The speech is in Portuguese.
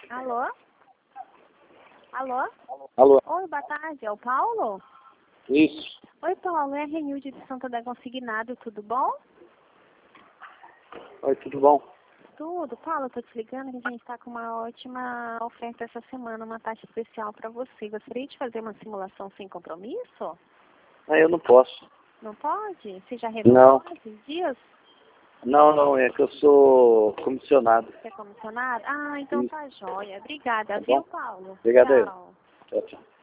Alô? Alô? Alô? Oi, boa tarde. É o Paulo? Isso. Oi, Paulo. É a Renilde de Santo André Consignado. Tudo bom? Oi, tudo bom? Tudo. Paulo, eu tô te ligando que a gente está com uma ótima oferta essa semana, uma taxa especial para você. Gostaria de fazer uma simulação sem compromisso? Ah, eu não posso. Não pode? Você já Não. renovou esses dias? Não, é que eu sou comissionado. Você é comissionado? Ah, então Isso. tá jóia. Obrigada, Tá viu, bom? Paulo? Obrigado aí. Tchau. Tchau, tchau.